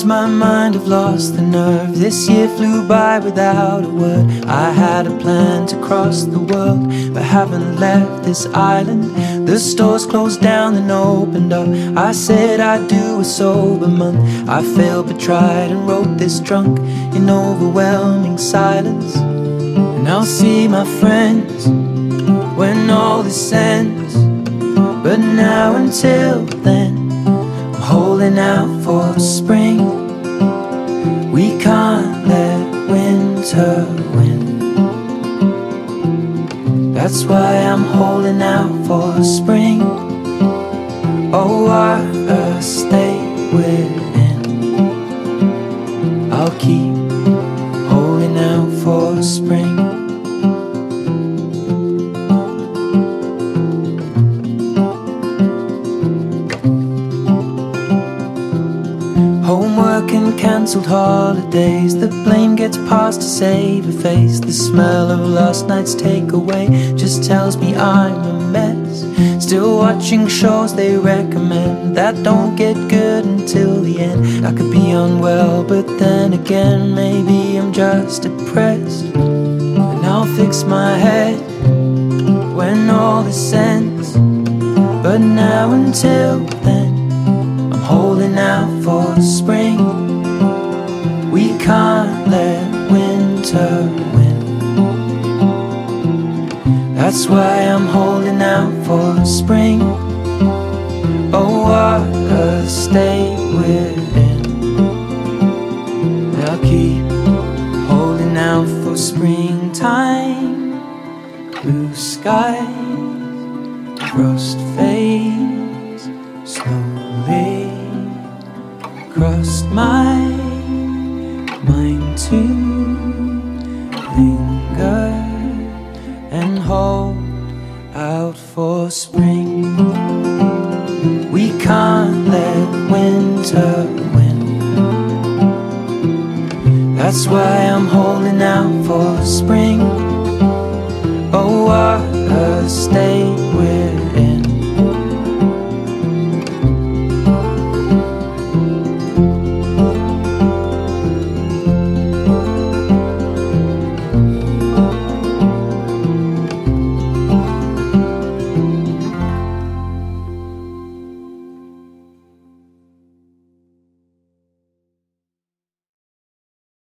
lost my mind, I've lost the nerve. This year flew by without a word. I had a plan to cross the world, but haven't left this island. The stores closed down and opened up. I said I'd do a sober month. I failed but tried and wrote this drunk in overwhelming silence. And I'll see my friends when all this ends, but now until then I'm holding out for spring. We can't let winter win. That's why I'm holding out for spring. Oh, I stay within. I'll keep holding out for spring. Homework and cancelled holidays. The blame gets passed to save a face. The smell of last night's takeaway just tells me I'm a mess. Still watching shows they recommend that don't get good until the end. I could be unwell, but then again maybe I'm just depressed. And I'll fix my head when all this ends, but now until then I'm holding out for spring. We can't let winter win. That's why I'm holding out for spring. Oh, water, stay within. I'll keep holding out for springtime. Blue skies, frost fades slowly. Crossed my mind to linger and hold out for spring. We can't let winter win. That's why I'm holding out for spring. Oh, water, stay